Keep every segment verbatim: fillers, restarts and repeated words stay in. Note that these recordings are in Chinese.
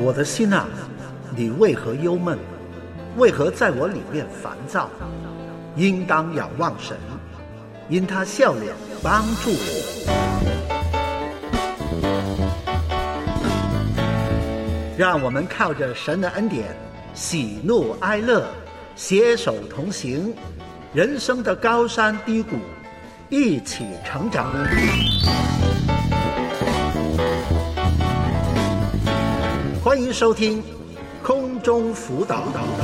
我的心啊，你为何忧闷？为何在我里面烦躁？应当仰望神，因他笑脸帮助我。让我们靠着神的恩典，喜怒哀乐，携手同行，人生的高山低谷，一起成长。欢迎收听空中辅导。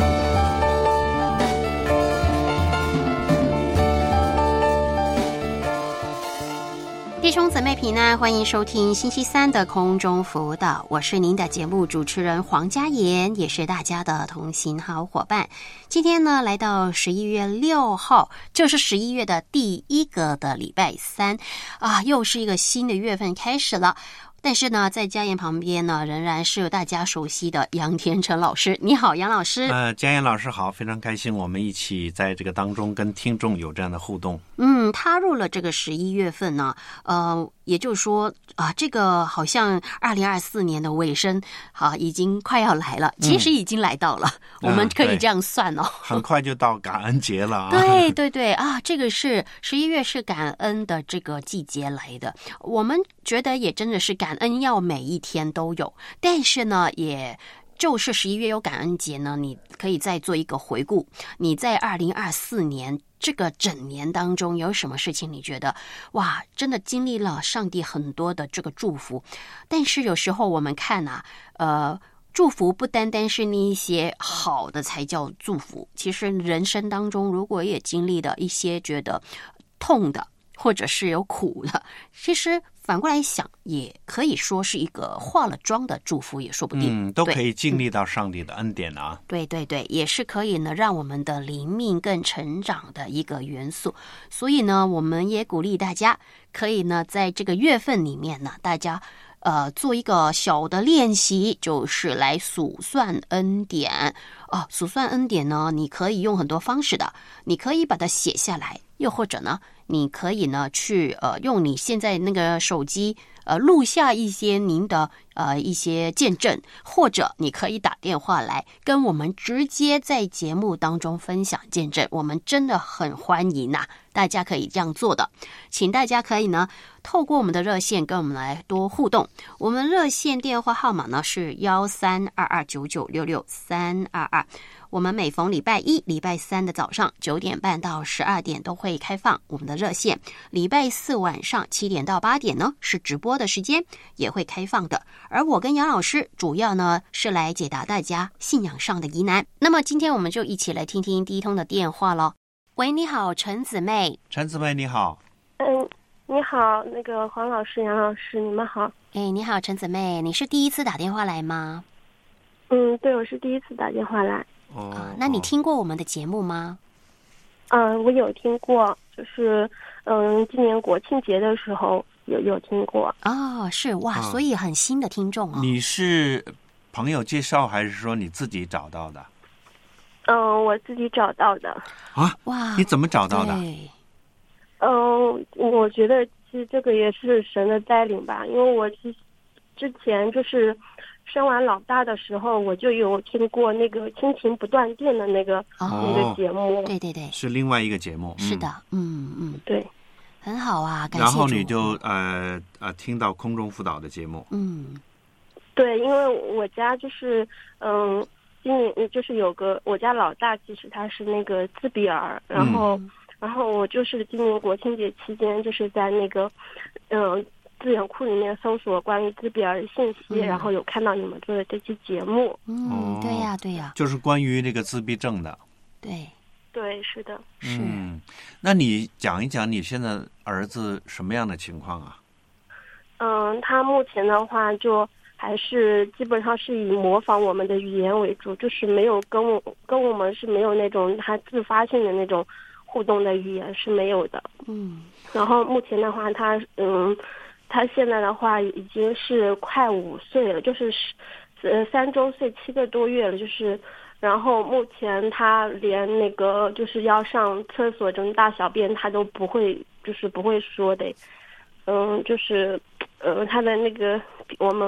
弟兄姊妹平安，欢迎收听星期三的空中辅导，我是您的节目主持人黄嘉妍，也是大家的同行好伙伴。今天呢，来到十一月六号，这是十一月的第一个的礼拜三啊，又是一个新的月份开始了。但是呢，在嘉妍旁边呢，仍然是大家熟悉的杨天成老师。你好，杨老师。 呃，嘉妍老师好，非常开心，我们一起在这个当中跟听众有这样的互动。 嗯，踏入了这个十一月份呢，呃，也就是说啊，这个好像二零二四年的尾声啊，已经快要来了，其实已经来到了，嗯、我们可以这样算哦， 很快就到感恩节了啊。 对对对啊，这个是十一月是感恩的这个季节来的，我们觉得也真的是感恩要每一天都有，但是呢，也就是十一月有感恩节呢，你可以再做一个回顾，你在二零二四年这个整年当中有什么事情你觉得哇，真的经历了上帝很多的这个祝福，但是有时候我们看啊，呃。祝福不单单是那一些好的才叫祝福，其实人生当中如果也经历了一些觉得痛的或者是有苦的，其实反过来想也可以说是一个化了妆的祝福也说不定， 嗯，都可以经历到上帝的恩典啊。 对对对，也是可以呢让我们的灵命更成长的一个元素。所以呢，我们也鼓励大家可以呢在这个月份里面呢，大家呃，做一个小的练习，就是来数算恩典哦。数算恩典呢，你可以用很多方式的，你可以把它写下来，又或者呢，你可以呢去呃用你现在那个手机呃录下一些您的呃一些见证，或者你可以打电话来跟我们直接在节目当中分享见证，我们真的很欢迎啊，大家可以这样做的，请大家可以呢透过我们的热线跟我们来多互动。我们热线电话号码呢是幺三二二九九六六三二二。我们每逢礼拜一、礼拜三的早上九点半到十二点都会开放我们的热线，礼拜四晚上七点到八点呢是直播的时间，也会开放的。而我跟杨老师主要呢是来解答大家信仰上的疑难。那么今天我们就一起来听听第一通的电话咯。喂，你好，陈姊妹。 陈姊妹你好。 嗯，你好，那个黄老师、杨老师，你们好。 哎，你好，陈姊妹，你是第一次打电话来吗？ 嗯，对，我是第一次打电话来。 哦、 啊，那你听过我们的节目吗？ 嗯，我有听过，就是嗯，今年国庆节的时候有有听过。 哦，是哇、啊，所以很新的听众哦。 你是朋友介绍还是说你自己找到的？ 嗯，我自己找到的。 啊， 哇， 你怎么找到的？ 嗯，我觉得其实这个也是神的带领吧，因为我其实之前就是生完老大的时候，我就有听过那个亲情不断电的那个、哦、那个节目。 对对对， 是另外一个节目。 是的，嗯嗯， 对， 很好啊，感谢主。 然后你就呃呃听到空中辅导的节目。 嗯， 对，因为我家就是嗯，今年就是有个我家老大，其实他是那个自闭儿，然后、嗯、然后我就是今年国庆节期间，就是在那个嗯。资源库里面搜索关于自闭儿的信息、嗯、然后有看到你们做的这期节目。 嗯，对呀对呀， 就是关于这个自闭症的。 对对，是的。 是。 嗯，那你讲一讲你现在儿子什么样的情况啊？ 嗯，他目前的话就还是基本上是以模仿我们的语言为主，就是没有跟我跟我们是没有那种他自发性的那种互动的语言是没有的。 嗯， 然后目前的话他嗯他现在的话已经是快五岁了，就是呃三周岁七个多月了，就是然后目前他连那个就是要上厕所这种大小便他都不会，就是不会说的。嗯，就是嗯他的那个我们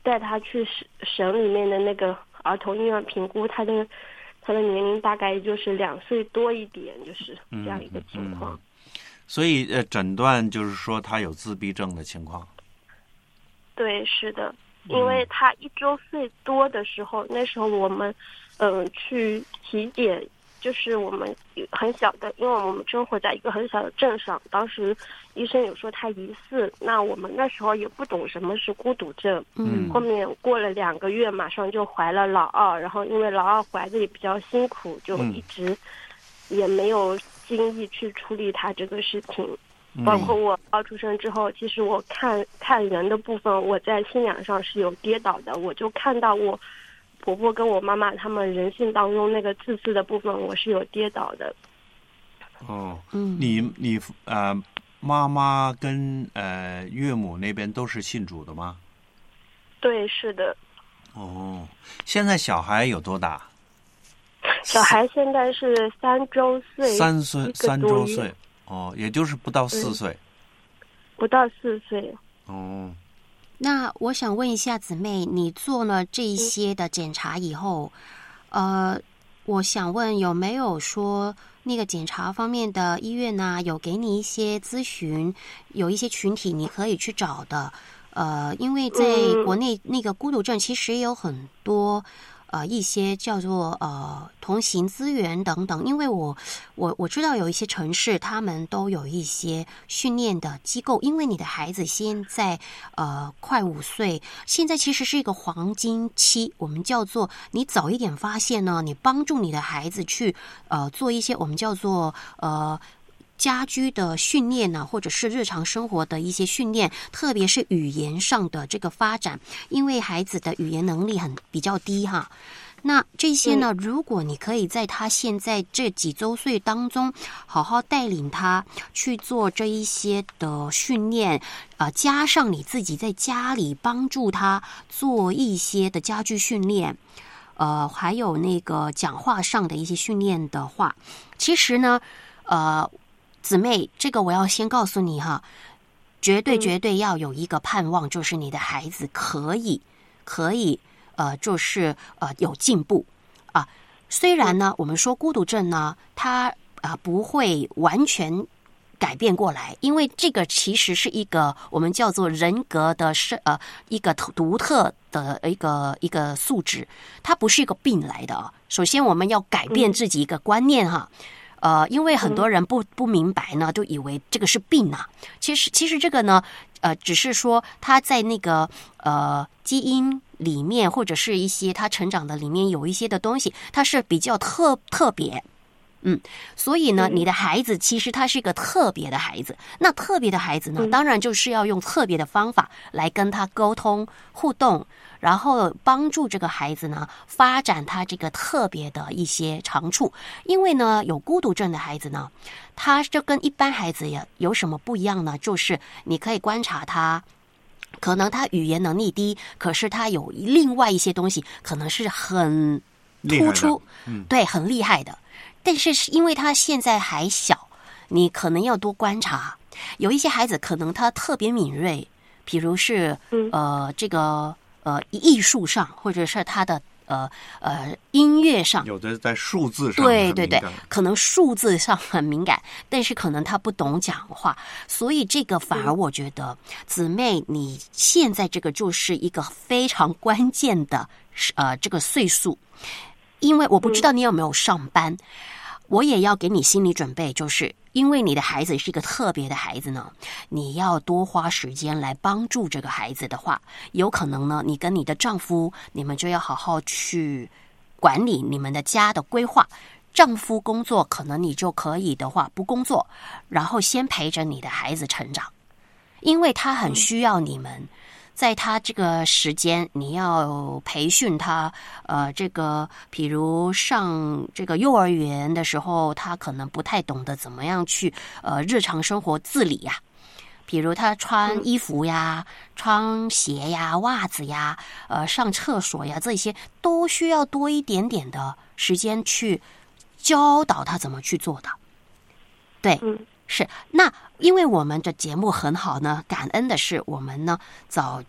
带他去省省里面的那个儿童医院评估，他的他的年龄大概就是两岁多一点，就是这样一个情况。 嗯嗯、所以呃，诊断就是说他有自闭症的情况。 对，是的，因为他一周岁多的时候，那时候我们嗯、呃、去体检。就是我们很小的，因为我们生活在一个很小的镇上，当时医生有说他疑似，那我们那时候也不懂什么是孤独症。 嗯， 后面过了两个月，马上就怀了老二，然后因为老二怀的也比较辛苦，就一直也没有精力去处理他这个事情。嗯、包括我二出生之后，其实我看看人的部分，我在信仰上是有跌倒的，我就看到我婆婆跟我妈妈他们人性当中那个自私的部分，我是有跌倒的。 哦，嗯，你你呃，妈妈跟呃岳母那边都是信主的吗？ 对，是的。 哦，现在小孩有多大？ 小孩现在是三周岁， 三岁，三周岁。哦，也就是不到四岁。 嗯、不到四岁。 哦。 那我想问一下姊妹，你做了这一些的检查以后，呃，我想问有没有说那个检查方面的医院呢、啊，有给你一些咨询，有一些群体你可以去找的？呃，因为在国内那个孤独症其实也有很多。呃，一些叫做呃同行资源等等，因为我我我知道有一些城市，他们都有一些训练的机构。因为你的孩子现在呃快五岁，现在其实是一个黄金期，我们叫做你早一点发现呢，你帮助你的孩子去呃做一些我们叫做呃。家居的训练呢，或者是日常生活的一些训练，特别是语言上的这个发展，因为孩子的语言能力很比较低哈。那这些呢，如果你可以在他现在这几周岁当中，好好带领他去做这一些的训练，呃，加上你自己在家里帮助他做一些的家居训练，呃，还有那个讲话上的一些训练的话，其实呢，呃。姊妹，这个我要先告诉你哈，绝对绝对要有一个盼望，就是你的孩子可以可以呃，就是呃有进步啊。虽然呢，我们说孤独症呢，它啊、呃、不会完全改变过来，因为这个其实是一个我们叫做人格的是呃一个独特的一个一个素质，它不是一个病来的啊。首先，我们要改变自己一个观念哈。呃，因为很多人不不明白呢，就以为这个是病啊。其实，其实这个呢，呃，只是说他在那个呃基因里面，或者是一些他成长的里面有一些的东西，它是比较特特别。嗯，所以呢，你的孩子其实他是一个特别的孩子。那特别的孩子呢，当然就是要用特别的方法来跟他沟通互动，然后帮助这个孩子呢发展他这个特别的一些长处。因为呢，有孤独症的孩子呢，他这跟一般孩子也有什么不一样呢？就是你可以观察他。可能他语言能力低，可是他有另外一些东西，可能是很突出， 嗯、 对，很厉害的。但是因为他现在还小，你可能要多观察。有一些孩子可能他特别敏锐，比如是呃这个呃艺术上，或者是他的呃呃音乐上， 有的在数字上， 对对对，可能数字上很敏感，但是可能他不懂讲话，所以这个反而我觉得，姊妹你现在这个就是一个非常关键的呃这个岁数。因为我不知道你有没有上班，我也要给你心理准备，就是因为你的孩子是一个特别的孩子呢，你要多花时间来帮助这个孩子的话，有可能呢，你跟你的丈夫，你们就要好好去管理你们的家的规划。丈夫工作，可能你就可以的话不工作，然后先陪着你的孩子成长，因为他很需要你们。在他这个时间，你要培训他，呃，这个，比如上这个幼儿园的时候，他可能不太懂得怎么样去呃日常生活自理呀。比如他穿衣服呀、穿鞋呀、袜子呀、呃上厕所呀，这些都需要多一点点的时间去教导他怎么去做的。对。是，那因为我们的节目很好呢，感恩的是我们呢早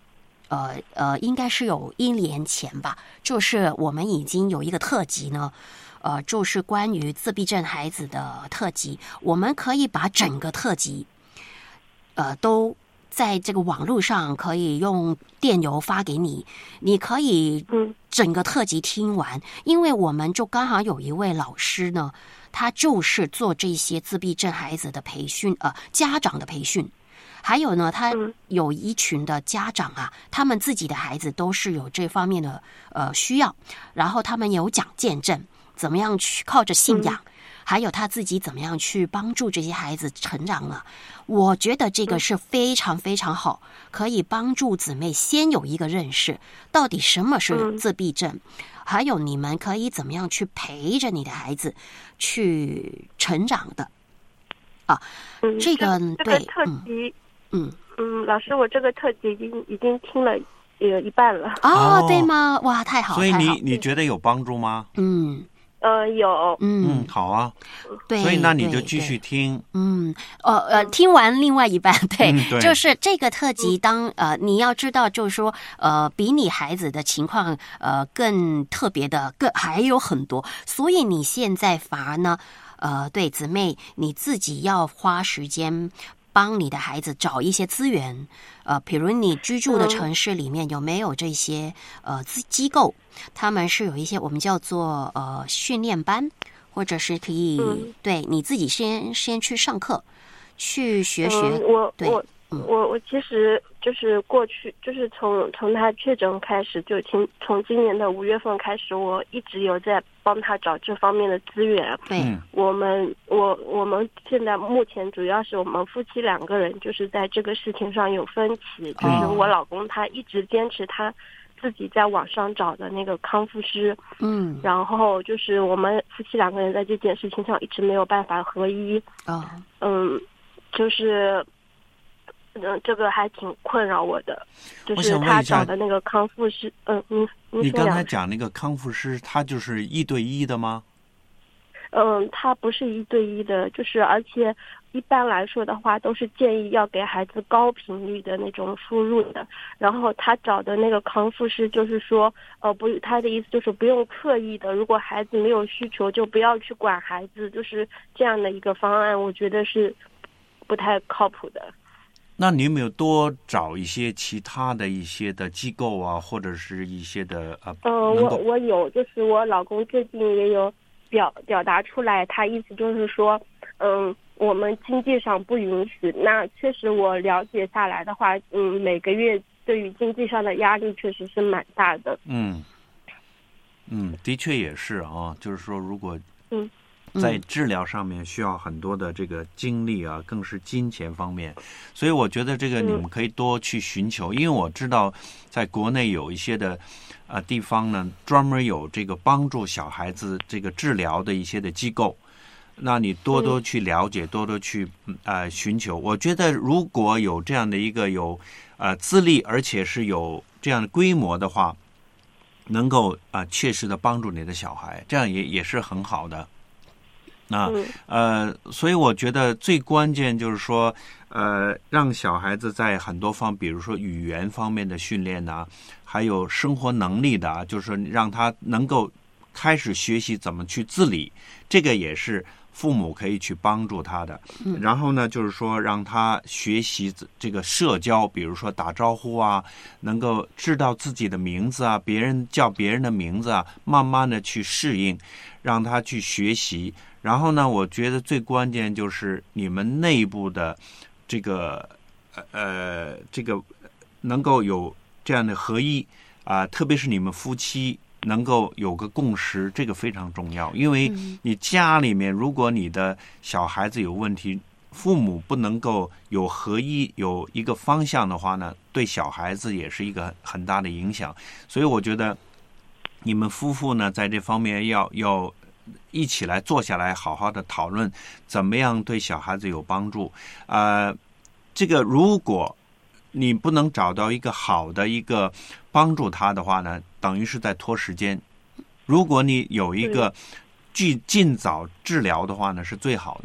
呃呃，应该是有一年前吧，就是我们已经有一个特辑呢，呃，就是关于自闭症孩子的特辑，我们可以把整个特辑，呃，都在这个网络上可以用电邮发给你，你可以整个特辑听完，因为我们就刚好有一位老师呢，他就是做这些自闭症孩子的培训，呃，家长的培训。还有呢，他有一群的家长啊，他们自己的孩子都是有这方面的呃需要，然后他们有讲见证，怎么样去靠着信仰，还有他自己怎么样去帮助这些孩子成长了。我觉得这个是非常非常好，可以帮助姊妹先有一个认识，到底什么是自闭症，还有你们可以怎么样去陪着你的孩子去成长的啊。 嗯、 这个这对， 这个特辑。 嗯嗯，老师，我这个特辑已经已经听了有一半了。 哦，哦对吗？哇，太好！ 所以你太好你觉得有帮助吗？ 嗯， 呃，有。 嗯， 嗯，好啊。 对， 所以那你就继续听。 嗯，呃呃，听完另外一半，对， 嗯、对就是这个特辑当呃，你要知道，就是说呃，比你孩子的情况呃更特别的，更还有很多，所以你现在反而呢，呃，对姊妹，你自己要花时间。帮你的孩子找一些资源，呃，比如你居住的城市里面有没有这些呃机构，他们是有一些我们叫做呃训练班，或者是可以、嗯、对你自己先先去上课，去学学。 嗯、我对我、嗯、我我其实就是过去就是从从他确诊开始，就从从今年的五月份开始，我一直有在帮他找这方面的资源。 对， 我们我我们现在目前主要是我们夫妻两个人就是在这个事情上有分歧， 哦、 就是我老公他一直坚持他自己在网上找的那个康复师， 嗯， 然后就是我们夫妻两个人在这件事情上一直没有办法合一。 哦、 嗯，就是嗯，这个还挺困扰我的，就是他找的那个康复师。嗯，你你刚才讲那个康复师，他就是一对一的吗？ 嗯，他不是一对一的，就是而且一般来说的话，都是建议要给孩子高频率的那种输入的。然后他找的那个康复师，就是说，呃，不，他的意思就是不用刻意的，如果孩子没有需求，就不要去管孩子，就是这样的一个方案，我觉得是不太靠谱的。 那你有没有多找一些其他的一些的机构啊，或者是一些的呃？ 嗯、呃，我我有，就是我老公最近也有表表达出来，他意思就是说，嗯，我们经济上不允许。那确实我了解下来的话，嗯，每个月对于经济上的压力确实是蛮大的。 嗯嗯，的确也是啊，就是说如果嗯。 在治疗上面需要很多的这个精力啊，更是金钱方面，所以我觉得这个你们可以多去寻求，因为我知道在国内有一些的呃地方呢，专门有这个帮助小孩子这个治疗的一些的机构，那你多多去了解，多多去呃寻求。我觉得如果有这样的一个有呃资历，而且是有这样的规模的话，能够啊、呃、切实的帮助你的小孩，这样也也是很好的。那呃，所以我觉得最关键就是说，呃，让小孩子在很多方，比如说语言方面的训练啊，还有生活能力的啊，就是让他能够开始学习怎么去自理，这个也是父母可以去帮助他的。然后呢，就是说让他学习这个社交，比如说打招呼啊，能够知道自己的名字啊，别人叫别人的名字啊，慢慢的去适应，让他去学习。然后呢，我觉得最关键就是你们内部的这个呃这个能够有这样的合一啊、呃，特别是你们夫妻能够有个共识，这个非常重要。因为你家里面如果你的小孩子有问题，父母不能够有合一，有一个方向的话呢，对小孩子也是一个很大的影响。所以我觉得你们夫妇呢在这方面要要一起来坐下来好好的讨论怎么样对小孩子有帮助。呃，这个如果你不能找到一个好的一个帮助他的话呢，等于是在拖时间。如果你有一个尽尽早治疗的话呢，是最好的。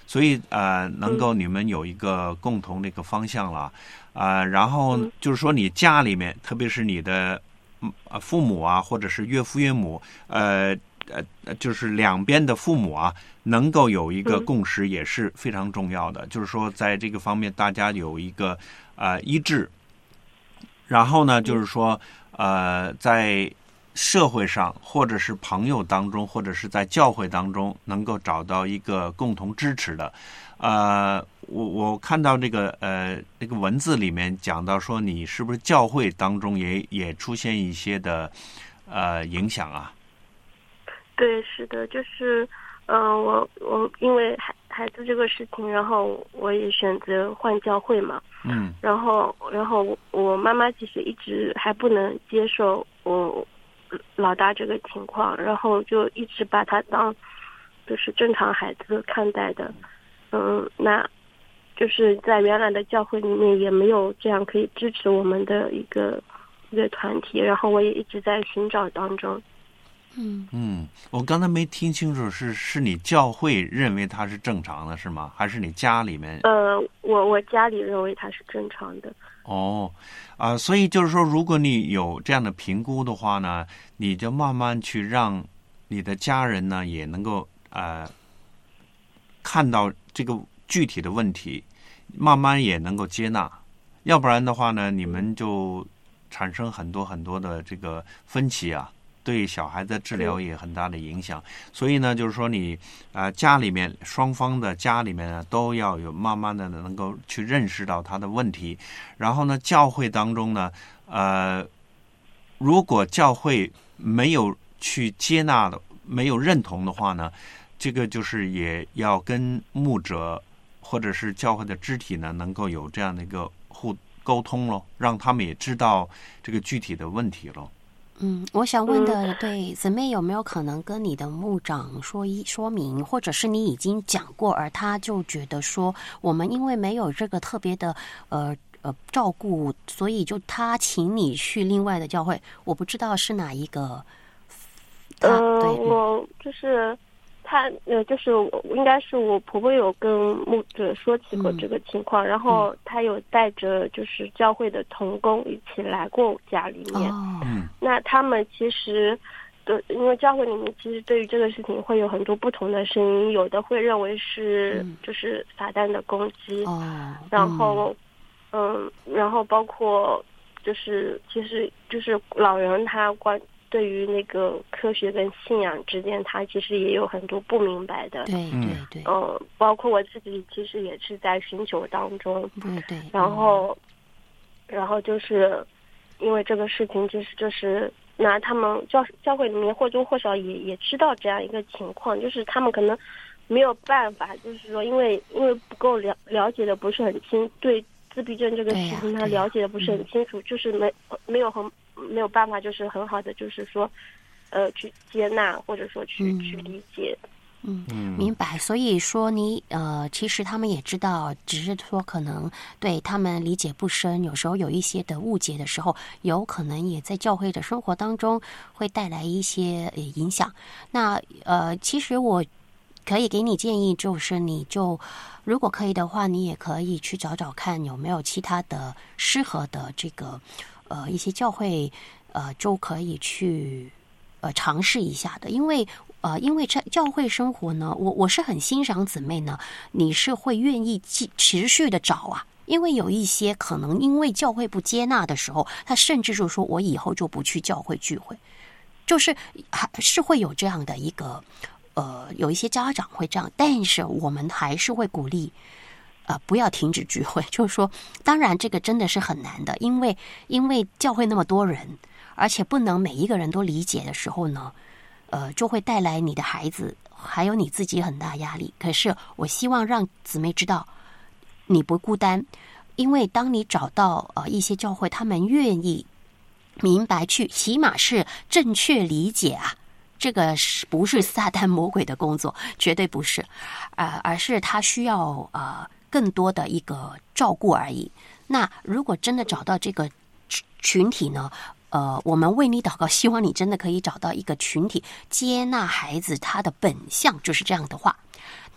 所以呃，能够你们有一个共同的一个方向了啊、呃。然后就是说，你家里面，特别是你的父母啊，或者是岳父岳母，呃呃，就是两边的父母啊，能够有一个共识也是非常重要的。嗯、就是说，在这个方面，大家有一个呃一致。然后呢，就是说，呃，在社会上，或者是朋友当中，或者是在教会当中，能够找到一个共同支持的。呃，我我看到这个呃那个文字里面讲到说，你是不是教会当中也也出现一些的呃影响啊？ 对，是的，就是嗯、呃，我我因为孩孩子这个事情，然后我也选择换教会嘛。 嗯。 然后然后我妈妈其实一直还不能接受我老大这个情况，然后就一直把他当就是正常孩子看待的。嗯，那就是在原来的教会里面也没有这样可以支持我们的一个一个团体，然后我也一直在寻找当中。 嗯嗯，我刚才没听清楚，是是你教会认为他是正常的，是吗？还是你家里面？ 呃，我我家里认为他是正常的。 哦，啊、呃，所以就是说，如果你有这样的评估的话呢，你就慢慢去让你的家人呢也能够呃看到这个具体的问题，慢慢也能够接纳。要不然的话呢，你们就产生很多很多的这个分歧啊。对小孩的治疗也很大的影响，所以呢，就是说你啊、呃、家里面双方的家里面呢都要有慢慢的能够去认识到他的问题，然后呢，教会当中呢，呃，如果教会没有去接纳的、没有认同的话呢，这个就是也要跟牧者或者是教会的肢体呢，能够有这样的一个互沟通咯，让他们也知道这个具体的问题咯。 嗯，我想问的，对姊妹有没有可能跟你的牧长说一说明，或者是你已经讲过，而他就觉得说，我们因为没有这个特别的呃呃照顾，所以就他请你去另外的教会，我不知道是哪一个。 呃，对我就是他呃，就是我应该是我婆婆有跟牧者说起过这个情况，嗯、然后他有带着就是教会的同工一起来过我家里面。 哦、 那他们其实的，因为教会里面其实对于这个事情会有很多不同的声音，有的会认为是就是撒旦的攻击， 哦、 然后嗯，然后包括就是其实就是老人他关。对于那个科学跟信仰之间，他其实也有很多不明白的。 对对对。 嗯、呃，包括我自己，其实也是在寻求当中。 对对。 然后，嗯、然后就是因为这个事情，就是就是那他们教教会里面或多或少也也知道这样一个情况，就是他们可能没有办法，就是说因为因为不够了了解的不是很清，对自闭症这个事情他了解的不是很清楚，就是没没有很。没有办法，就是很好的，就是说，呃，去接纳或者说去、嗯、去理解。 嗯，明白。所以说你呃，其实他们也知道，只是说可能对他们理解不深，有时候有一些的误解的时候，有可能也在教会的生活当中会带来一些呃影响。那呃，其实我可以给你建议，就是你就如果可以的话，你也可以去找找看有没有其他的适合的这个。呃，一些教会呃就可以去呃尝试一下的，因为呃，因为在教会生活呢，我我是很欣赏姊妹呢，你是会愿意继持续的找啊，因为有一些可能因为教会不接纳的时候，他甚至就说我以后就不去教会聚会，就是还是会有这样的一个呃，有一些家长会这样，但是我们还是会鼓励。呃，不要停止聚会，就是说，当然这个真的是很难的，因为因为教会那么多人，而且不能每一个人都理解的时候呢，呃，就会带来你的孩子还有你自己很大压力。可是我希望让姊妹知道，你不孤单，因为当你找到呃一些教会，他们愿意明白去，起码是正确理解啊。这个是不是撒旦魔鬼的工作？绝对不是，呃，而是他需要呃。更多的一个照顾而已。那如果真的找到这个群体呢，呃，我们为你祷告，希望你真的可以找到一个群体，接纳孩子他的本相就是这样的话。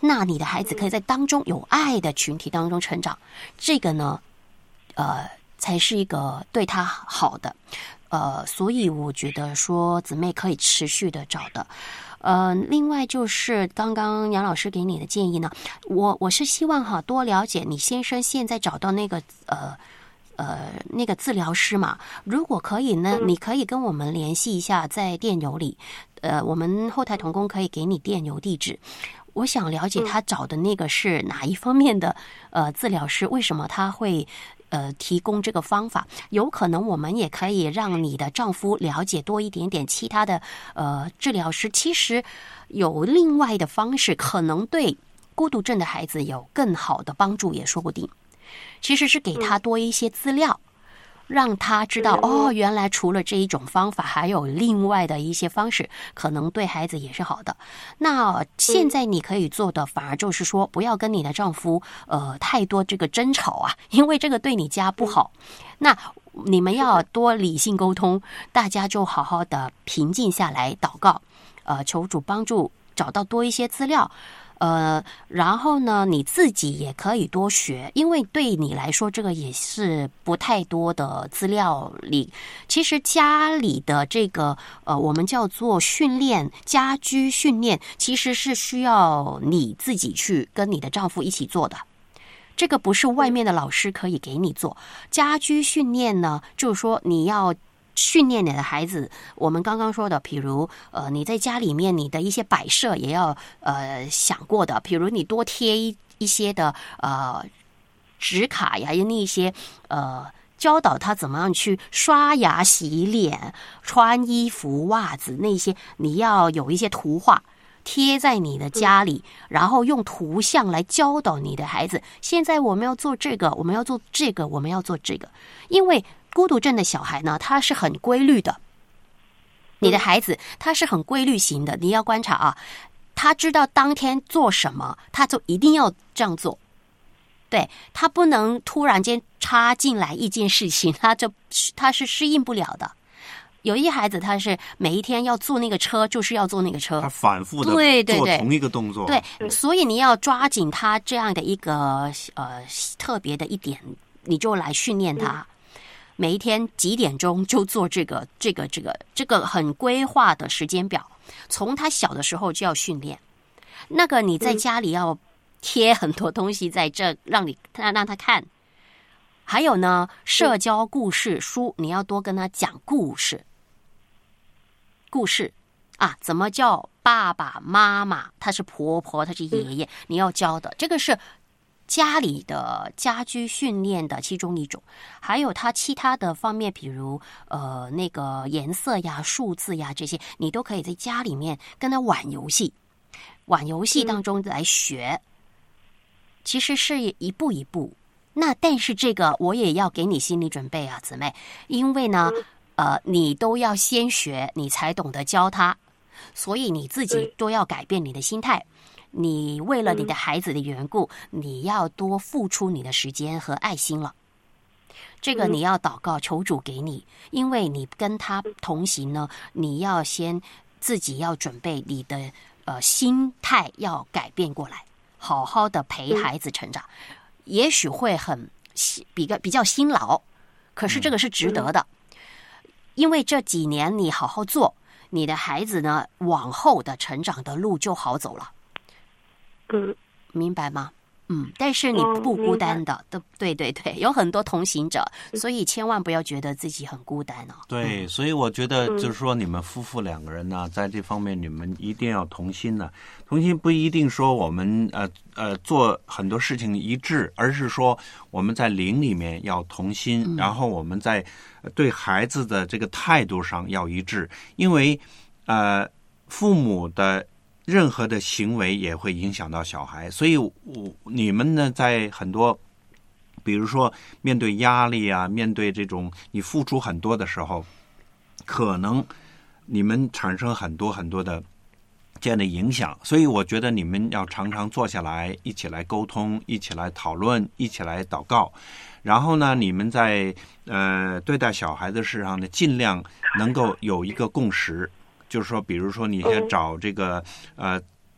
那你的孩子可以在当中有爱的群体当中成长，这个呢，呃，才是一个对他好的。呃，所以我觉得说姊妹可以持续的找的。呃，另外就是刚刚杨老师给你的建议呢，我我是希望哈多了解你先生现在找到那个呃呃那个治疗师嘛，如果可以呢，你可以跟我们联系一下，在电邮里，呃，我们后台同工可以给你电邮地址。我想了解他找的那个是哪一方面的呃治疗师，为什么他会呃提供这个方法？有可能我们也可以让你的丈夫了解多一点点其他的呃治疗师，其实有另外的方式，可能对孤独症的孩子有更好的帮助也说不定。其实是给他多一些资料，让他知道哦，原来除了这一种方法，还有另外的一些方式，可能对孩子也是好的。那现在你可以做的，反而就是说，不要跟你的丈夫呃太多这个争吵啊，因为这个对你家不好。那你们要多理性沟通，大家就好好的平静下来，祷告，呃，求主帮助，找到多一些资料。呃，然后呢，你自己也可以多学，因为对你来说，这个也是不太多的资料里。其实家里的这个呃，我们叫做训练，家居训练，其实是需要你自己去跟你的丈夫一起做的。这个不是外面的老师可以给你做。家居训练呢，就是说你要训练你的孩子，我们刚刚说的，比如呃，你在家里面你的一些摆设也要呃想过的，比如你多贴一一些的呃纸卡呀，那一些呃教导他怎么样去刷牙、洗脸、穿衣服、袜子那些，你要有一些图画贴在你的家里，然后用图像来教导你的孩子。现在我们要做这个，我们要做这个，我们要做这个，因为孤独症的小孩呢，他是很规律的。你的孩子他是很规律型的，你要观察啊，他知道当天做什么，他就一定要这样做。对，他不能突然间插进来一件事情，他就他是适应不了的。有一孩子他是每一天要坐那个车，就是要坐那个车， 他反复的对对对做同一个动作， 对，所以你要抓紧他这样的一个呃特别的一点，你就来训练他。每一天几点钟就做这个这个这个这个很规划的时间表，从他小的时候就要训练。那个你在家里要贴很多东西在这，让你让让他看。还有呢，社交故事书，你要多跟他讲故事。故事啊，怎么叫爸爸妈妈？他是婆婆，他是爷爷，你要教的这个是家里的家居训练的其中一种。还有他其他的方面，比如呃那个颜色呀、数字呀这些，你都可以在家里面跟他玩游戏，玩游戏当中来学。其实是一步一步。那但是这个我也要给你心理准备啊，姊妹，因为呢。呃，你都要先学，你才懂得教他，所以你自己都要改变你的心态。你为了你的孩子的缘故，你要多付出你的时间和爱心了。这个你要祷告，求主给你，因为你跟他同行呢，你要先自己要准备你的呃心态要改变过来，好好的陪孩子成长。也许会很比较比较辛劳，可是这个是值得的。因为这几年你好好做，你的孩子呢，往后的成长的路就好走了。 嗯， 明白吗？嗯，但是你不孤单的，对、哦、对对对，有很多同行者，所以千万不要觉得自己很孤单哦。 对，所以我觉得就是说，你们夫妇两个人呢，在这方面你们一定要同心呢。同心不一定说我们呃呃做很多事情一致，而是说我们在灵里面要同心，嗯、然后我们在对孩子的这个态度上要一致，因为呃父母的任何的行为也会影响到小孩，所以我你们呢，在很多比如说面对压力啊，面对这种你付出很多的时候，可能你们产生很多很多的这样的影响，所以我觉得你们要常常坐下来一起来沟通，一起来讨论，一起来祷告。然后呢，你们在呃对待小孩的事上呢，尽量能够有一个共识，就是说，比如说你先找这个呃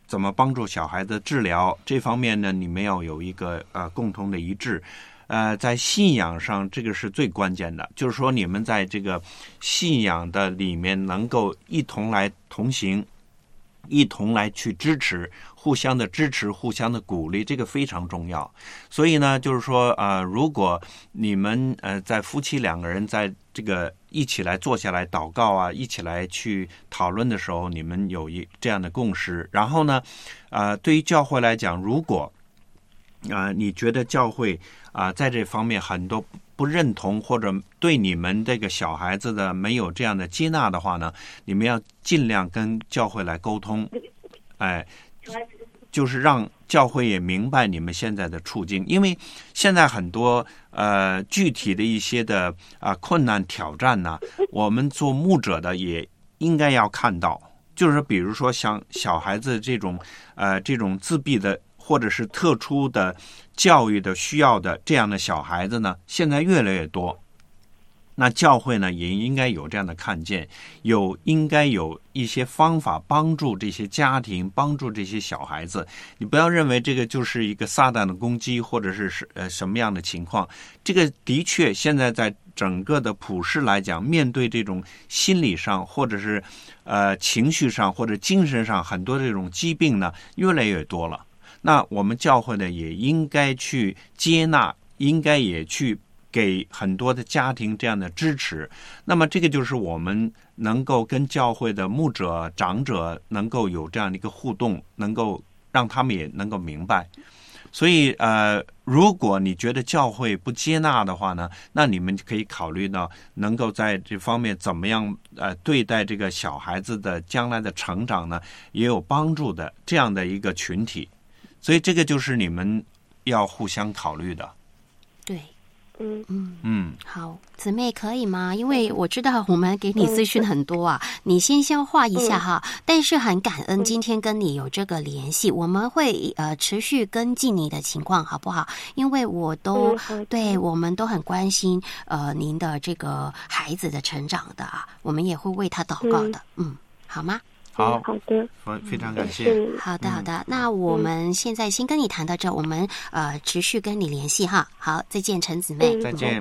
怎么帮助小孩子治疗这方面呢，你们要有一个呃共同的一致。呃，在信仰上，这个是最关键的，就是说你们在这个信仰的里面能够一同来同行，一同来去支持，互相的支持，互相的鼓励，这个非常重要。所以呢，就是说，呃，如果你们呃在夫妻两个人在这个一起来坐下来祷告啊，一起来去讨论的时候，你们有一这样的共识。然后呢，呃，对于教会来讲，如果啊、呃，你觉得教会啊、呃、在这方面很多不认同，或者对你们这个小孩子的没有这样的接纳的话呢，你们要尽量跟教会来沟通，哎，就是让教会也明白你们现在的处境，因为现在很多呃具体的一些的啊、呃、困难挑战呢，我们做牧者的也应该要看到，就是比如说像小孩子这种呃这种自闭的，或者是特殊的教育的需要的这样的小孩子呢，现在越来越多。那教会呢，也应该有这样的看见，有应该有一些方法帮助这些家庭，帮助这些小孩子。你不要认为这个就是一个撒旦的攻击，或者是呃什么样的情况。这个的确现在在整个的普世来讲，面对这种心理上，或者是呃情绪上，或者精神上很多这种疾病呢，越来越多了。那我们教会呢，也应该去接纳，应该也去给很多的家庭这样的支持。那么这个就是我们能够跟教会的牧者、长者能够有这样的一个互动，能够让他们也能够明白。所以呃，如果你觉得教会不接纳的话呢，那你们可以考虑到能够在这方面怎么样呃对待这个小孩子的将来的成长呢，也有帮助的这样的一个群体。所以这个就是你们要互相考虑的。 对， 嗯嗯嗯， 好，姊妹可以吗？因为我知道我们给你资讯很多啊，嗯、你先消化一下哈。嗯、但是很感恩今天跟你有这个联系，我们会呃持续跟进你的情况，好不好？因为我都、嗯、对我们都很关心呃您的这个孩子的成长的啊，我们也会为他祷告的，嗯，嗯好吗？ 好， 好的， 非常感谢。 好的，好的。那我们现在先跟你谈到这，我们呃持续跟你联系哈。好，再见，陈姊妹。 再见。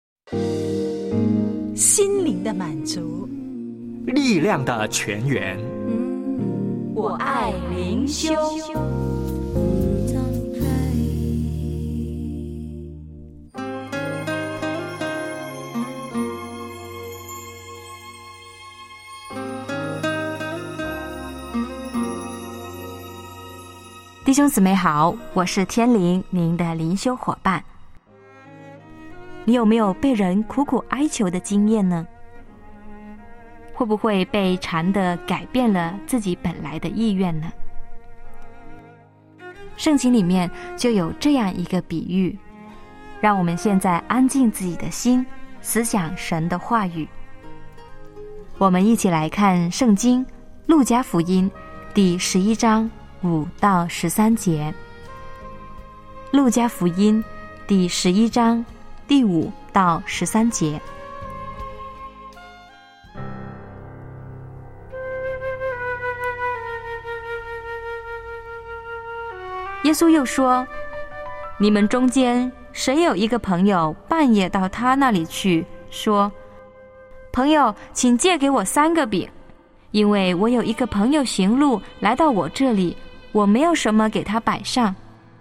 心灵的满足， 力量的泉源。 我爱灵修。 弟兄姊妹好，我是天灵，您的灵修伙伴。你有没有被人苦苦哀求的经验呢？会不会被缠得改变了自己本来的意愿呢？圣经里面就有这样一个比喻，让我们现在安静自己的心，思想神的话语。我们一起来看圣经路加福音第十一章五到十三节。路加福音第十一章第五到十三节。耶稣又说，你们中间谁有一个朋友半夜到他那里去，说，朋友，请借给我三个饼，因为我有一个朋友行路来到我这里，我没有什么给他摆上。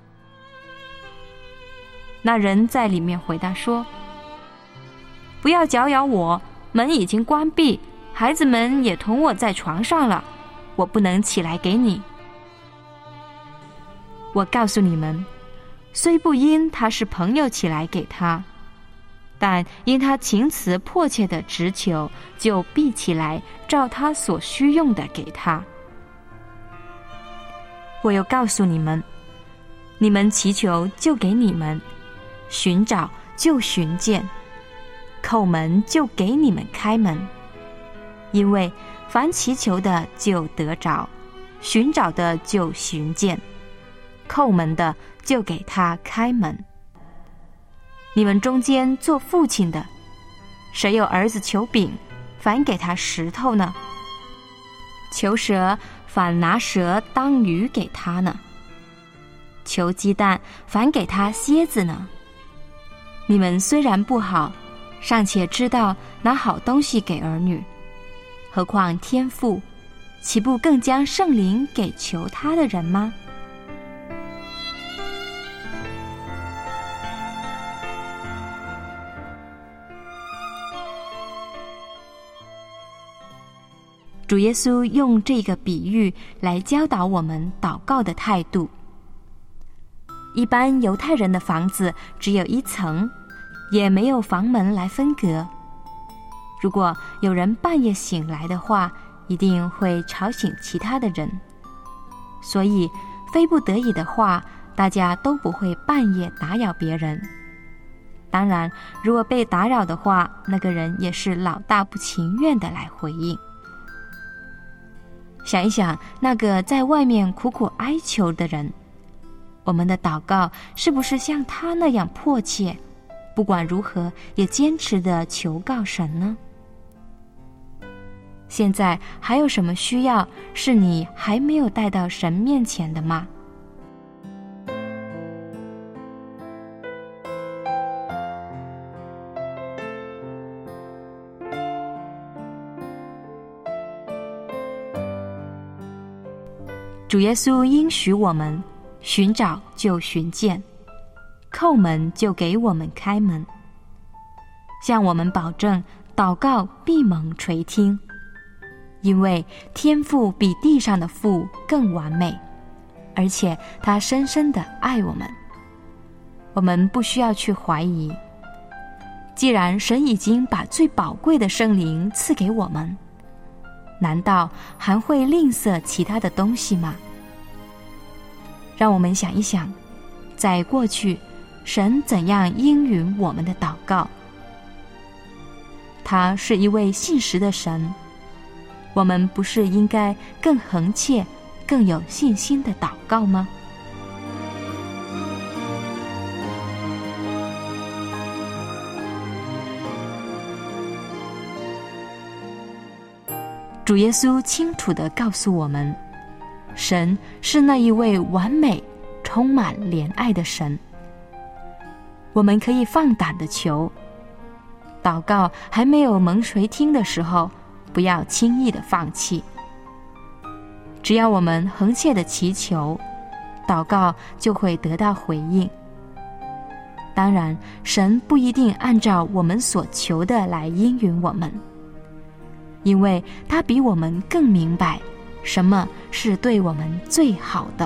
那人在里面回答说，不要搅扰我，门已经关闭，孩子们也同我在床上了，我不能起来给你。我告诉你们，虽不因他是朋友起来给他，但因他情辞迫切的直求，就必起来照他所需用的给他。我又告诉你们，你们祈求就给你们，寻找就寻见，叩门就给你们开门。因为凡祈求的就得着，寻找的就寻见，叩门的就给他开门。你们中间做父亲的，谁有儿子求饼，反给他石头呢？ 求蛇反拿蛇当鱼给他呢？求鸡蛋反给他蝎子呢？你们虽然不好，尚且知道拿好东西给儿女，何况天父，岂不更将圣灵给求他的人吗？主耶稣用这个比喻来教导我们祷告的态度。一般犹太人的房子只有一层，也没有房门来分隔。如果有人半夜醒来的话，一定会吵醒其他的人。所以非不得已的话，大家都不会半夜打扰别人。当然，如果被打扰的话，那个人也是老大不情愿的来回应。想一想那个在外面苦苦哀求的人，我们的祷告是不是像他那样迫切，不管如何也坚持地求告神呢？现在还有什么需要是你还没有带到神面前的吗？主耶稣应许我们，寻找就寻见，叩门就给我们开门，向我们保证祷告必蒙垂听，因为天父比地上的父更完美，而且他深深地爱我们。我们不需要去怀疑，既然神已经把最宝贵的圣灵赐给我们，难道还会吝啬其他的东西吗？让我们想一想，在过去神怎样应允我们的祷告。他是一位信实的神，我们不是应该更恒切、更有信心的祷告吗？主耶稣清楚地告诉我们，神是那一位完美、充满怜爱的神。我们可以放胆地求，祷告还没有蒙垂听的时候，不要轻易地放弃。只要我们恒切地祈求，祷告就会得到回应。当然，神不一定按照我们所求的来应允我们，因为他比我们更明白什么是对我们最好的。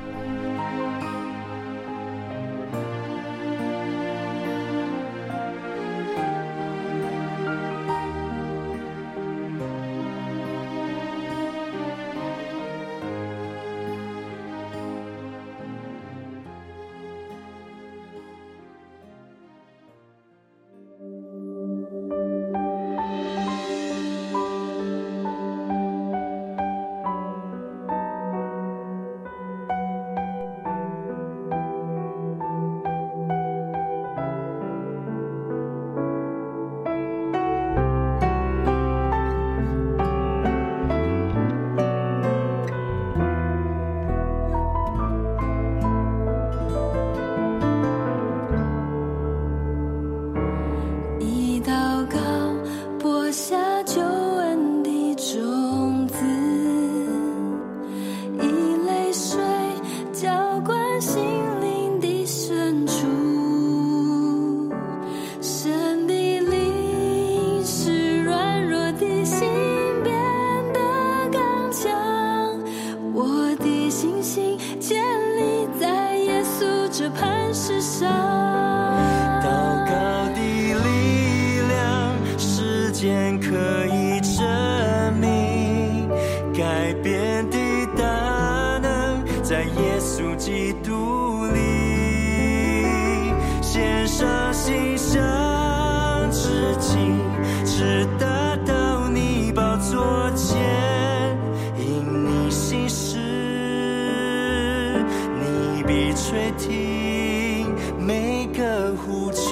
垂听每个呼求。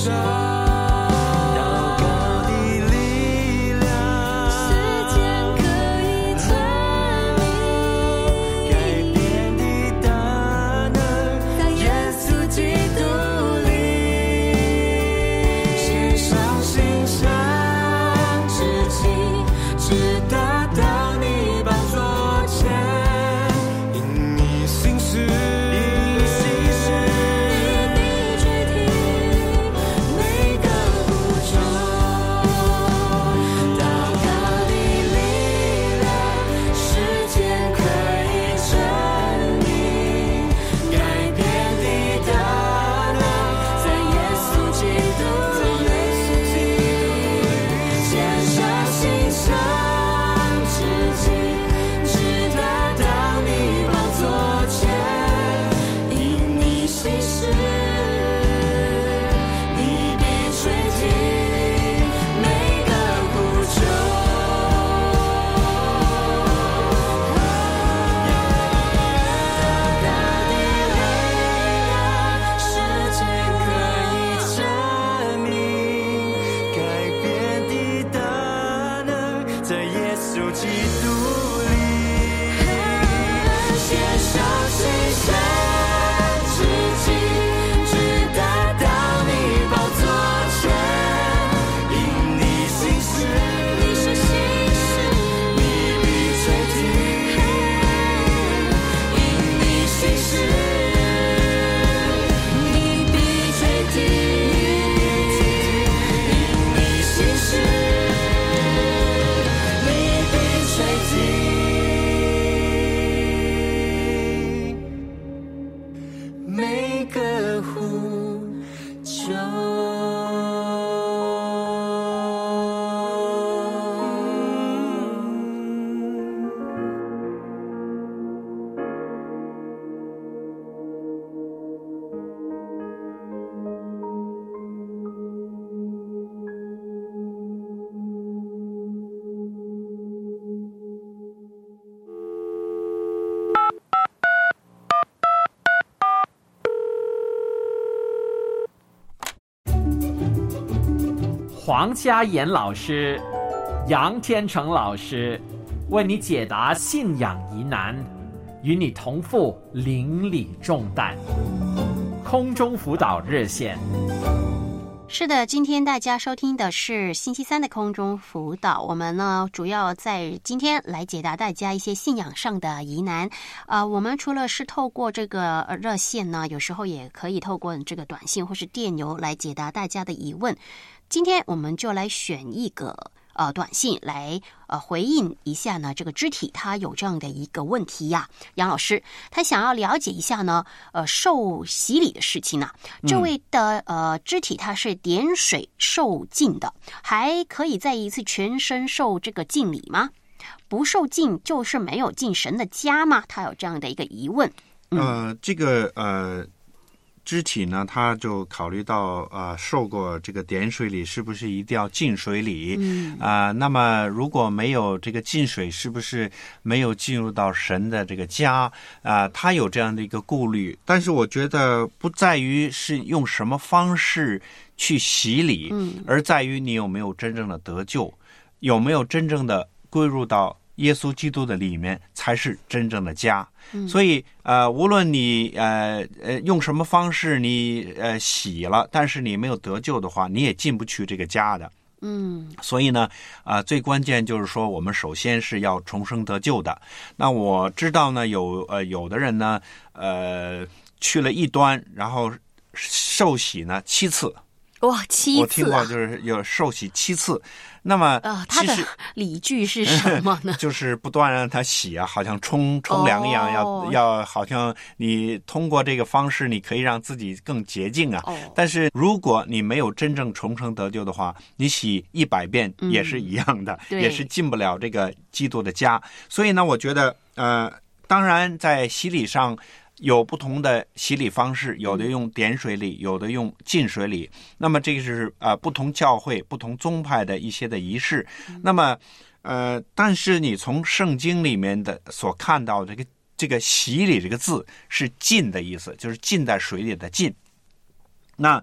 黄家妍老师、杨天成老师为你解答信仰疑难，与你同负邻里重担。空中辅导热线。 是的，今天大家收听的是星期三的空中辅导，我们呢主要在今天来解答大家一些信仰上的疑难。呃，我们除了是透过这个热线呢，有时候也可以透过这个短信或是电邮来解答大家的疑问。今天我们就来选一个呃短信来呃回应一下呢，这个肢体他有这样的一个问题呀、啊，杨老师他想要了解一下呢，呃受洗礼的事情啊。这位的呃肢体他是点水受浸的，还可以再一次全身受这个浸礼吗？不受浸就是没有进神的家吗？他有这样的一个疑问。 嗯、呃，这个呃。肢体呢，他就考虑到呃，受过这个点水礼，是不是一定要进水礼？嗯啊、呃，那么如果没有这个进水，是不是没有进入到神的这个家？啊、呃，他有这样的一个顾虑。但是我觉得不在于是用什么方式去洗礼，嗯，而在于你有没有真正的得救，有没有真正的归入到耶稣基督的里面，才是真正的家。嗯、所以呃，无论你呃呃用什么方式你呃洗了，但是你没有得救的话，你也进不去这个家的。嗯，所以呢，啊、呃，最关键就是说，我们首先是要重生得救的。那我知道呢，有呃有的人呢，呃去了异端，然后受洗呢七次。 哇，七次、啊！ 我听过，就是有受洗七次。那么， 呃，他的理据是什么呢？ 就是不断让他洗啊，好像冲冲凉一样，哦、要要好像你通过这个方式，你可以让自己更洁净啊。哦、但是如果你没有真正重生得救的话，你洗一百遍也是一样的，嗯、也是进不了这个基督的家。所以呢，我觉得，呃，当然在洗礼上。有不同的洗礼方式，有的用点水礼，有的用浸水礼。那么这个是呃不同教会、不同宗派的一些的仪式。那么呃，但是你从圣经里面的所看到这个这个洗礼这个字是浸的意思，就是浸在水里的浸。那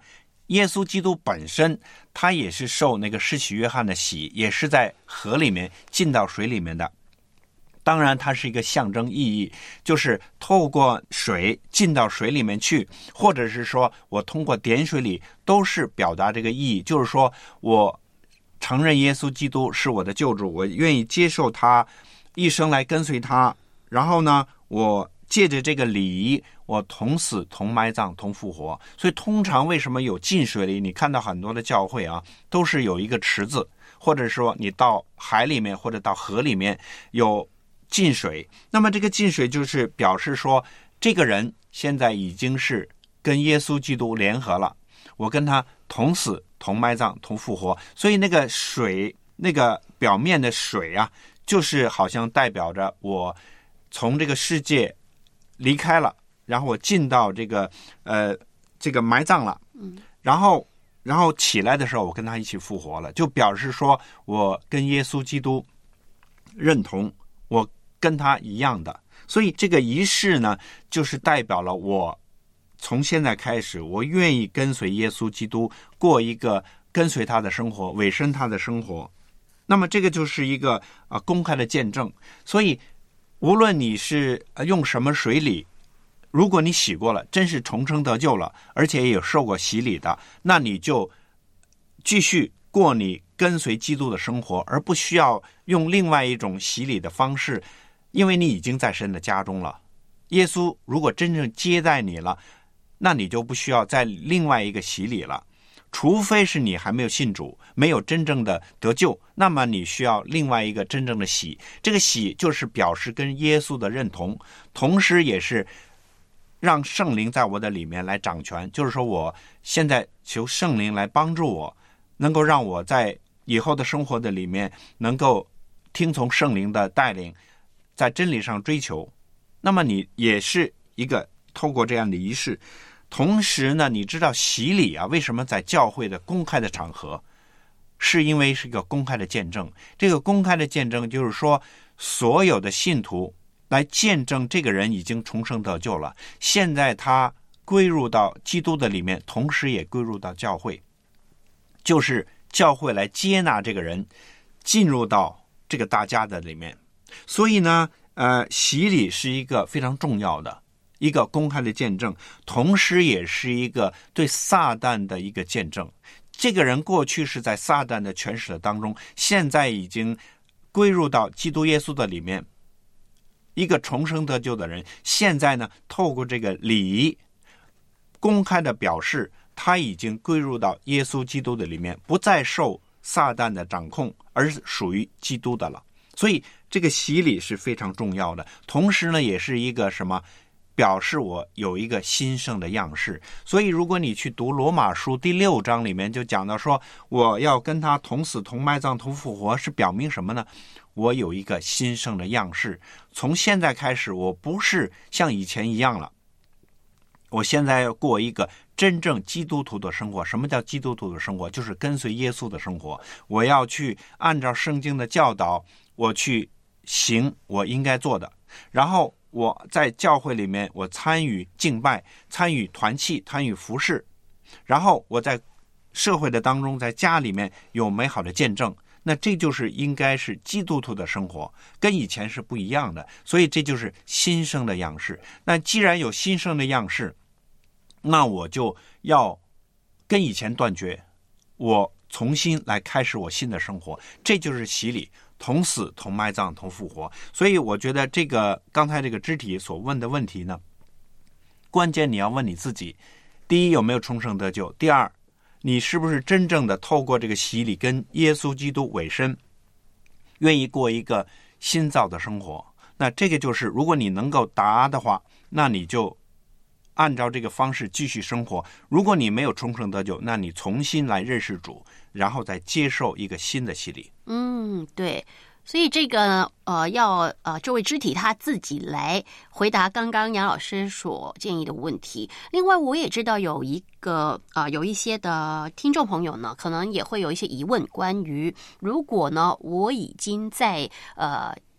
耶稣基督本身他也是受那个施洗约翰的洗，也是在河里面浸到水里面的。当然它是一个象征意义，就是透过水进到水里面去，或者是说我通过点水里，都是表达这个意义，就是说我承认耶稣基督是我的救主，我愿意接受他，一生来跟随他，然后呢我借着这个礼仪，我同死同埋葬同复活。所以通常为什么有浸水里，你看到很多的教会啊，都是有一个池子，或者说你到海里面或者到河里面有浸水，那么这个浸水就是表示说这个人现在已经是跟耶稣基督联合了，我跟他同死同埋葬同复活。所以那个水，那个表面的水啊，就是好像代表着我从这个世界离开了，然后我进到这个呃这个埋葬了，然后然后起来的时候我跟他一起复活了，就表示说我跟耶稣基督认同，我跟他一样的。所以这个仪式呢，就是代表了我从现在开始，我愿意跟随耶稣基督，过一个跟随他的生活，委身他的生活。那么这个就是一个啊、呃、公开的见证。所以无论你是用什么水礼，如果你洗过了，真是重生得救了，而且也有受过洗礼的，那你就继续过你跟随基督的生活，而不需要用另外一种洗礼的方式，因为你已经在神的家中了。耶稣如果真正接待你了，那你就不需要再另外一个洗礼了，除非是你还没有信主，没有真正的得救，那么你需要另外一个真正的洗。这个洗就是表示跟耶稣的认同，同时也是让圣灵在我的里面来掌权，就是说我现在求圣灵来帮助我，能够让我在以后的生活的里面能够听从圣灵的带领，在真理上追求。那么你也是一个透过这样的仪式。同时呢，你知道洗礼啊，为什么在教会的公开的场合，是因为是一个公开的见证。这个公开的见证就是说，所有的信徒来见证这个人已经重生得救了，现在他归入到基督的里面，同时也归入到教会，就是教会来接纳这个人进入到这个大家的里面。所以呢呃，洗礼是一个非常重要的一个公开的见证，同时也是一个对撒旦的一个见证。这个人过去是在撒旦的权势的当中，现在已经归入到基督耶稣的里面，一个重生得救的人，现在呢透过这个礼仪公开的表示他已经归入到耶稣基督的里面，不再受撒旦的掌控，而是属于基督的了。所以这个洗礼是非常重要的，同时呢也是一个什么，表示我有一个新生的样式。所以如果你去读罗马书第六章里面就讲到说，我要跟他同死同埋葬同复活，是表明什么呢？我有一个新生的样式，从现在开始我不是像以前一样了，我现在要过一个真正基督徒的生活。什么叫基督徒的生活？就是跟随耶稣的生活。我要去按照圣经的教导，我去行我应该做的，然后我在教会里面我参与敬拜，参与团契，参与服事，然后我在社会的当中，在家里面有美好的见证。那这就是应该是基督徒的生活，跟以前是不一样的。所以这就是新生的样式。那既然有新生的样式，那我就要跟以前断绝，我重新来开始我新的生活。这就是洗礼，同死同埋葬同复活。所以我觉得这个刚才这个肢体所问的问题呢，关键你要问你自己，第一，有没有重生得救？第二，你是不是真正的透过这个洗礼跟耶稣基督委身，愿意过一个新造的生活？那这个就是如果你能够答的话，那你就按照这个方式继续生活。如果你没有重生得救，那你重新来认识主，然后再接受一个新的洗礼。 嗯，对。所以这个呃，要呃，这位肢体他自己来回答刚刚杨老师所建议的问题。另外，我也知道有一个呃，有一些的听众朋友呢，可能也会有一些疑问，关于如果呢，我已经在呃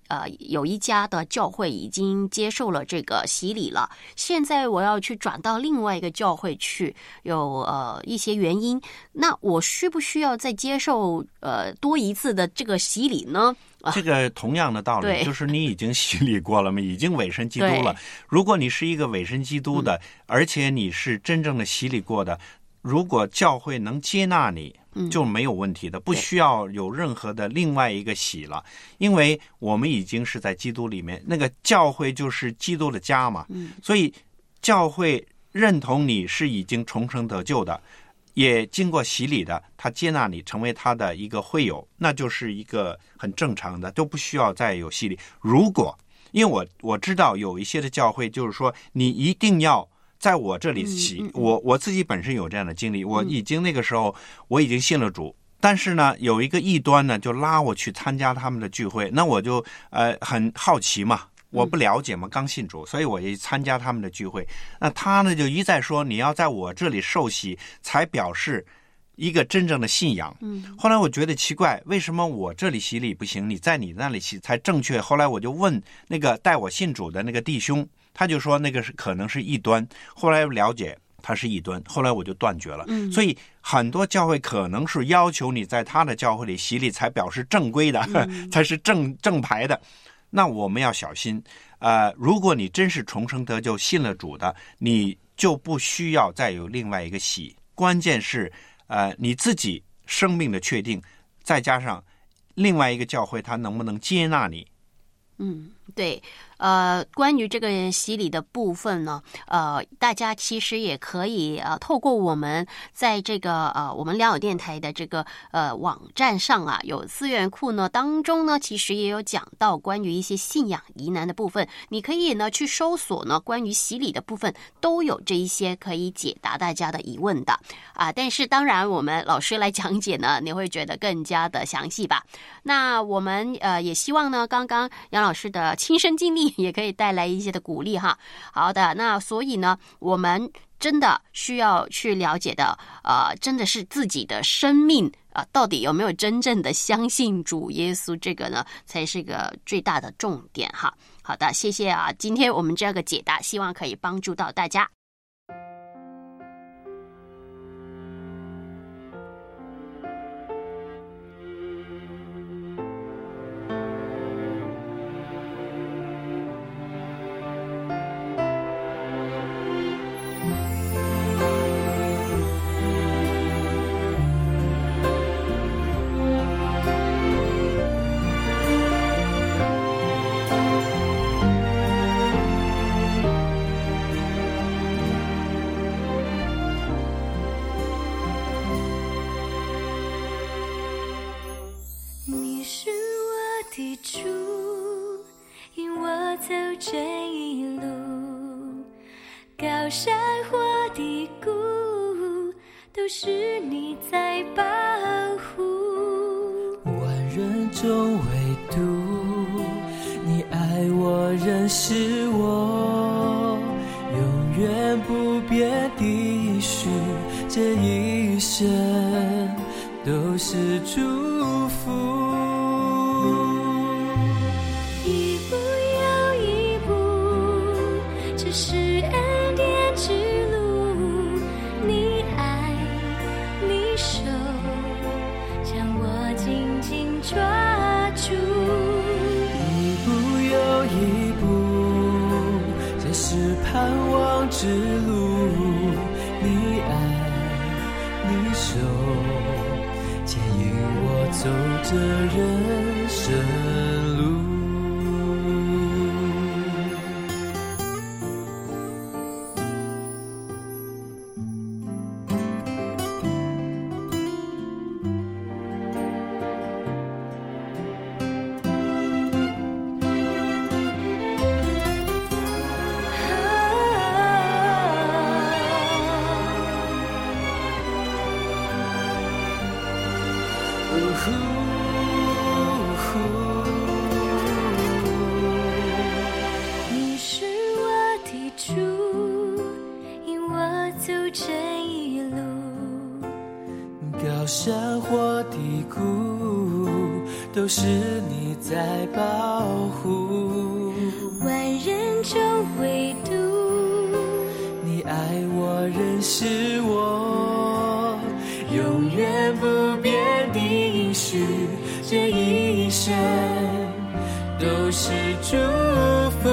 呃有一家的教会已经接受了这个洗礼了，现在我要去转到另外一个教会去，有呃一些原因，那我需不需要再接受呃多一次的这个洗礼呢？ 这个同样的道理，就是你已经洗礼过了嘛，已经委身基督了。如果你是一个委身基督的，而且你是真正的洗礼过的，如果教会能接纳你，就没有问题的，不需要有任何的另外一个洗了，因为我们已经是在基督里面，那个教会就是基督的家嘛，所以教会认同你是已经重生得救的，也经过洗礼的，他接纳你成为他的一个会友，那就是一个很正常的，都不需要再有洗礼。如果因为我我知道有一些的教会就是说你一定要在我这里洗，嗯嗯、我我自己本身有这样的经历，我已经那个时候我已经信了主，但是呢有一个异端呢就拉我去参加他们的聚会，那我就呃很好奇嘛，我不了解嘛，刚信主，所以我也参加他们的聚会。那他呢就一再说你要在我这里受洗才表示一个真正的信仰。嗯，后来我觉得奇怪，为什么我这里洗礼不行，你在你那里洗才正确？后来我就问那个带我信主的那个弟兄，他就说那个是可能是异端。后来了解他是异端，后来我就断绝了。嗯，所以很多教会可能是要求你在他的教会里洗礼才表示正规的，嗯、才是正正牌的。那我们要小心，呃，如果你真是重生得救信了主的，你就不需要再有另外一个洗。关键是，呃，你自己生命的确定，再加上另外一个教会他能不能接纳你。 嗯，对。呃，关于这个洗礼的部分呢，呃，大家其实也可以呃，透过我们在这个呃，我们良友电台的这个呃网站上啊，有资源库呢，当中呢，其实也有讲到关于一些信仰疑难的部分，你可以呢去搜索呢，关于洗礼的部分都有这一些可以解答大家的疑问的啊。但是当然，我们老师来讲解呢，你会觉得更加的详细吧？那我们呃也希望呢，刚刚杨老师的亲身经历也可以带来一些的鼓励哈。好的，那所以呢，我们真的需要去了解的，呃，真的是自己的生命啊、呃，到底有没有真正的相信主耶稣，这个呢才是个最大的重点哈。好的，谢谢啊，今天我们这个解答，希望可以帮助到大家。 你是我的主，引我走这一路， 高山或低谷， 都是你在保护。 万人中唯独你爱我，认识我，永远不变的应许，这一生都是祝福。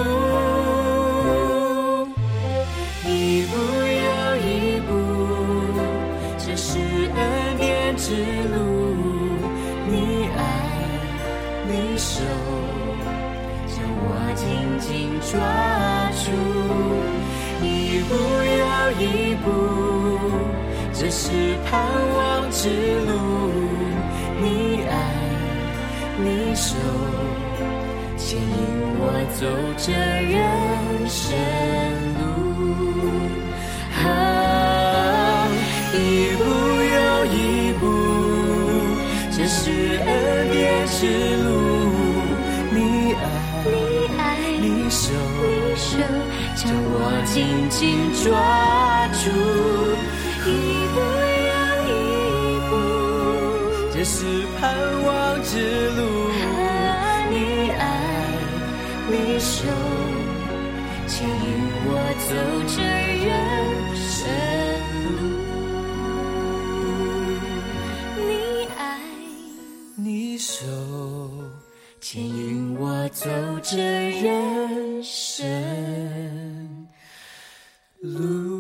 一步又一步，这是恩典之路，你爱你手将我紧紧抓住。一步又一步，这是盼望之路，你爱你手牵引我走这人生路。啊，一步又一步，这是恩典之路，你爱你手将我紧紧抓住。一步又一步，这是盼望之路，你爱你手牵引我走这人生路。你爱你手牵引我走这人生路。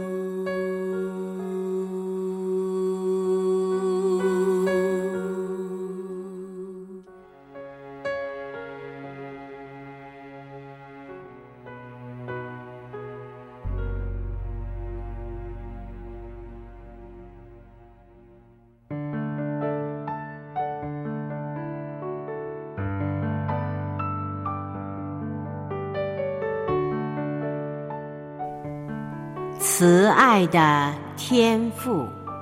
慈爱的天父，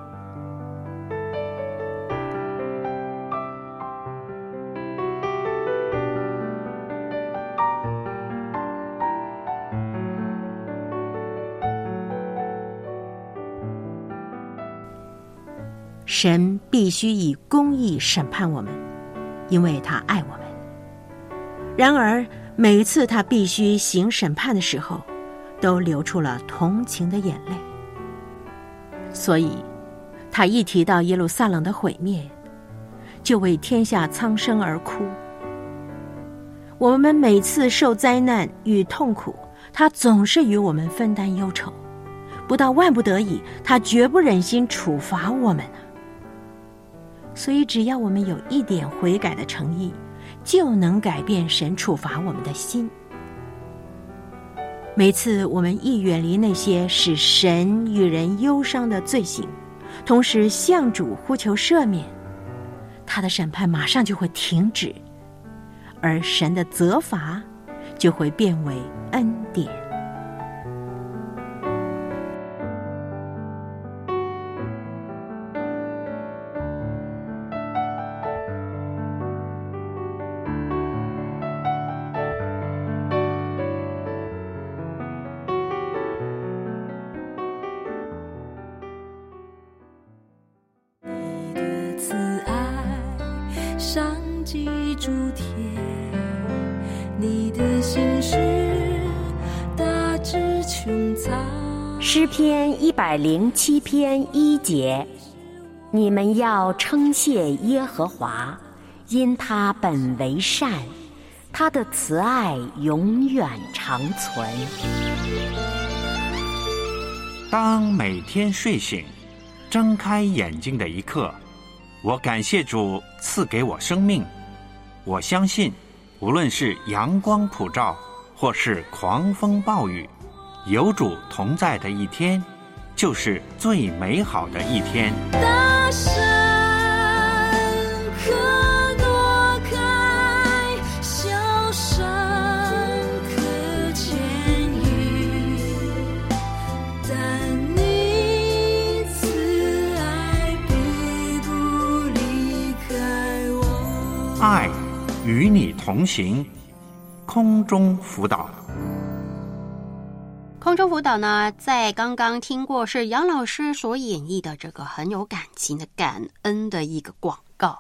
神必须以公义审判我们，因为他爱我们。然而每一次他必须行审判的时候，都流出了同情的眼泪。所以他一提到耶路撒冷的毁灭，就为天下苍生而哭。我们每次受灾难与痛苦，他总是与我们分担忧愁，不到万不得已，他绝不忍心处罚我们啊。所以只要我们有一点悔改的诚意，就能改变神处罚我们的心。每次我们一远离那些使神与人忧伤的罪行，同时向主呼求赦免，他的审判马上就会停止，而神的责罚就会变为恩典。 上济诸天，你的心事大致穹苍。 诗篇一百零七篇一节，你们要称谢耶和华，因他本为善，他的慈爱永远长存。 当每天睡醒，睁开眼睛的一刻，我感谢主赐给我生命。我相信，无论是阳光普照，或是狂风暴雨，有主同在的一天，就是最美好的一天。 大山可挪开，小山可迁移，但你慈爱必不离开我。 爱与你同行，空中辅导。 空中辅导呢，在刚刚听过是杨老师所演绎的这个很有感情的感恩的一个广告。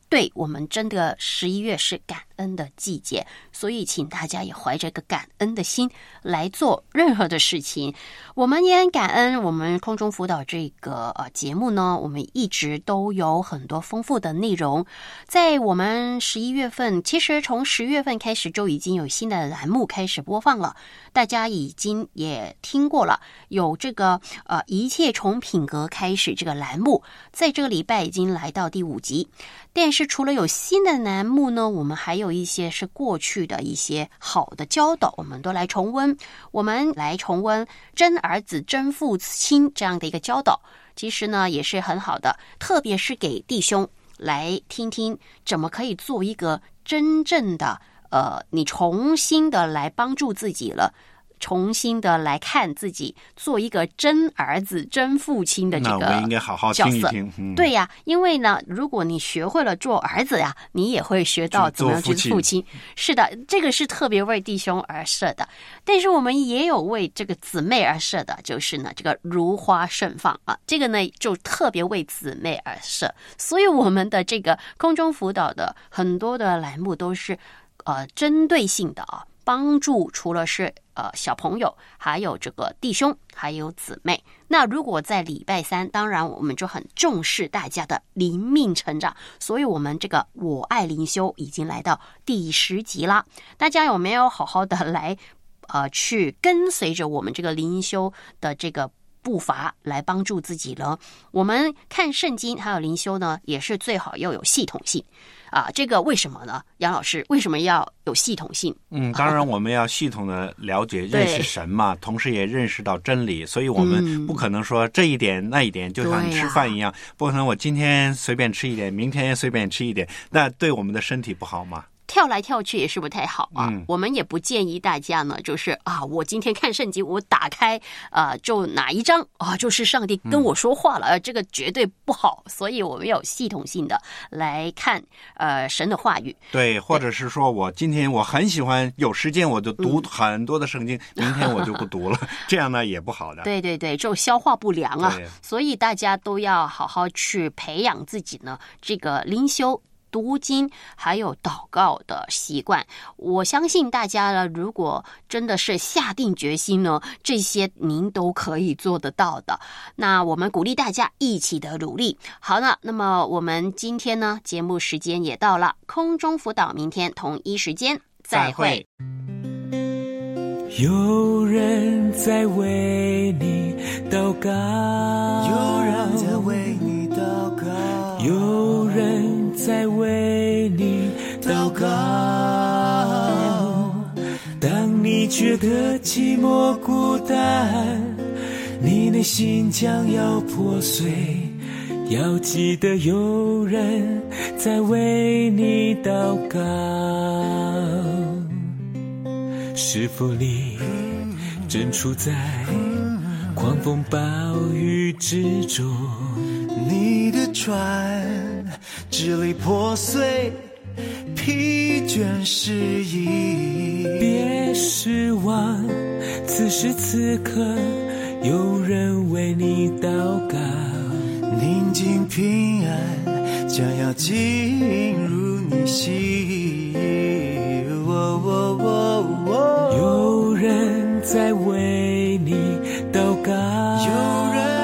对，我们真的十一月是感恩的季节，所以请大家也怀着个感恩的心来做任何的事情。我们也很感恩，我们空中辅导这个呃节目呢，我们一直都有很多丰富的内容。在我们十一月份，其实从十月份开始就已经有新的栏目开始播放了，大家已经也听过了，有这个呃一切从品格开始这个栏目，在这个礼拜已经来到第五集。但是除了有新的栏目呢，我们还有一些是过去的一些好的教导，我们都来重温。我们来重温真儿子真父亲这样的一个教导，其实呢也是很好的，特别是给弟兄来听听怎么可以做一个真正的呃，你重新的来帮助自己了，重新的来看自己，做一个真儿子真父亲的这个角色。 那我应该好好听一听。嗯、 对呀，因为呢，如果你学会了做儿子呀，你也会学到怎么样去做父亲。是的，这个是特别为弟兄而设的，但是我们也有为这个姊妹而设的，就是呢这个如花盛放啊，这个呢就特别为姊妹而设。所以我们的这个空中辅导的很多的栏目都是呃针对性的啊。帮助除了是呃小朋友，还有这个弟兄，还有姊妹。那如果在礼拜三，当然我们就很重视大家的灵命成长，所以我们这个我爱灵修已经来到第十集啦。大家有没有好好的来呃去跟随着我们这个灵修的这个步伐来帮助自己呢？我们看圣经还有灵修呢，也是最好要有系统性。啊，这个为什么呢？杨老师，为什么要有系统性？ 嗯，当然我们要系统的了解、认识神嘛，同时也认识到真理，所以我们不可能说这一点、嗯、那一点，就像吃饭一样，不可能我今天随便吃一点，明天随便吃一点，那对我们的身体不好嘛。 跳来跳去也是不太好啊、嗯、我们也不建议大家呢就是啊我今天看圣经我打开呃就哪一章啊就是上帝跟我说话了、嗯、这个绝对不好，所以我们要有系统性的来看呃神的话语。 对，或者是说我今天我很喜欢有时间我就读很多的圣经、嗯、明天我就不读了这样呢也不好的。 对对对，就消化不良啊，所以大家都要好好去培养自己呢这个灵修读经还有祷告的习惯。我相信大家呢，如果真的是下定决心呢，这些您都可以做得到的。那我们鼓励大家一起的努力。好了，那么我们今天呢，节目时间也到了，空中辅导明天同一时间再会。 有人在为你祷告， 有人在为你祷告， 有人在为你祷告。当你觉得寂寞孤单，你内心将要破碎，要记得有人在为你祷告。是否你正处在狂风暴雨之中， 你的船支离破碎，疲倦失意， 别失望，此时此刻有人为你祷告。 宁静平安将要进入你心，哦哦哦哦， 有人在为你祷告， 有人